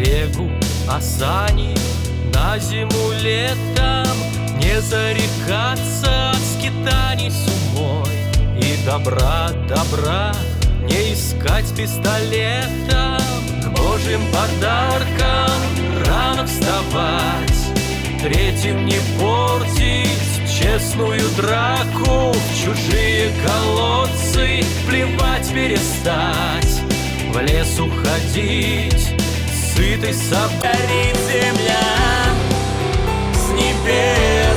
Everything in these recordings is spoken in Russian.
телегу, а сани на зиму летом. Не зарекаться от скитаний с умой и добра не искать пистолетом. К Божьим подаркам рано вставать, третьим не портить честную драку. В чужие колодцы плевать перестать, в лес уходить сытый собой. Горит земля с небес,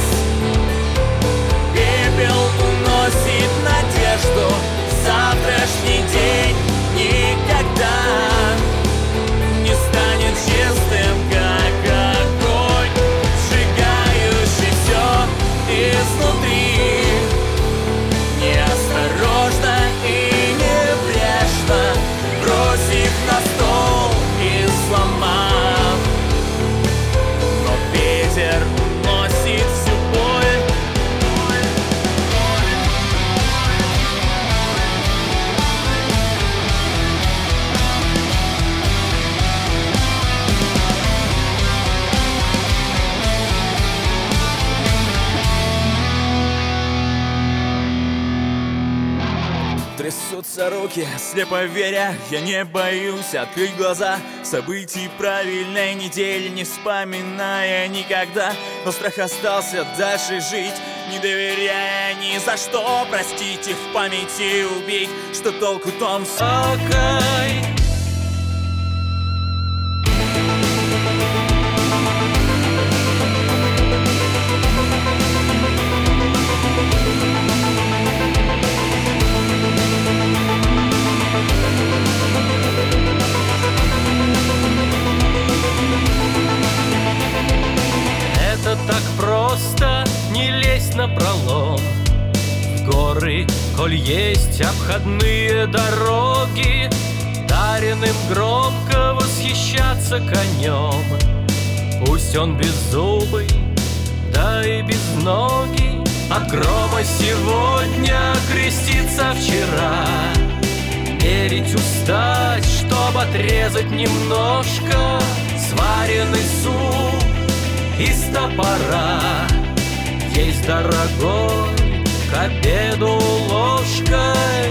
пепел уносит надежду. Завтрашний день никогда не станет чистым, как огонь, сжигающий все изнутри. Неосторожно и небрежно бросив на стол и сломав, но ветер уносит всю боль. Трясутся руки, слепо веря, я не боюсь открыть глаза. Событий правильной недели не вспоминая никогда, но страх остался дальше жить, не доверяя ни за что. Простите, в памяти убить, что толку в том сокой. Так просто не лезь напролом в горы, коль есть обходные дороги. Даренным громко восхищаться конем, пусть он беззубый, да и безногий. От грома сегодня креститься вчера, верить устать, чтоб отрезать немножко сваренный суп из топора. Есть дорогой к обеду ложкой.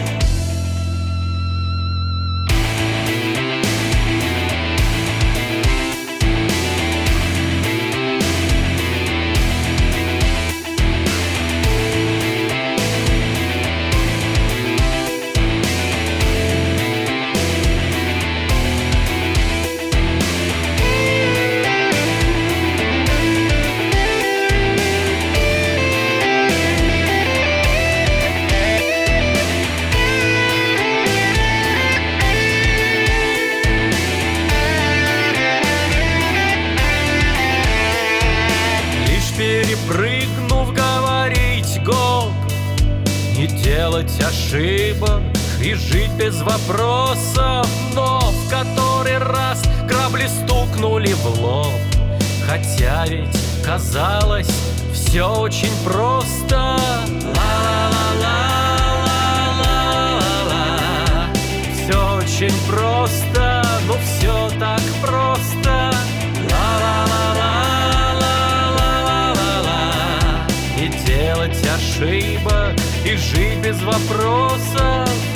Перепрыгнув, говорить гоп, не делать ошибок и жить без вопросов. Но в который раз грабли стукнули в лоб, хотя ведь казалось все очень просто. Ла-ла-ла-ла-ла-ла-ла. Все очень просто, но все так просто. Ошибок и жить без вопросов.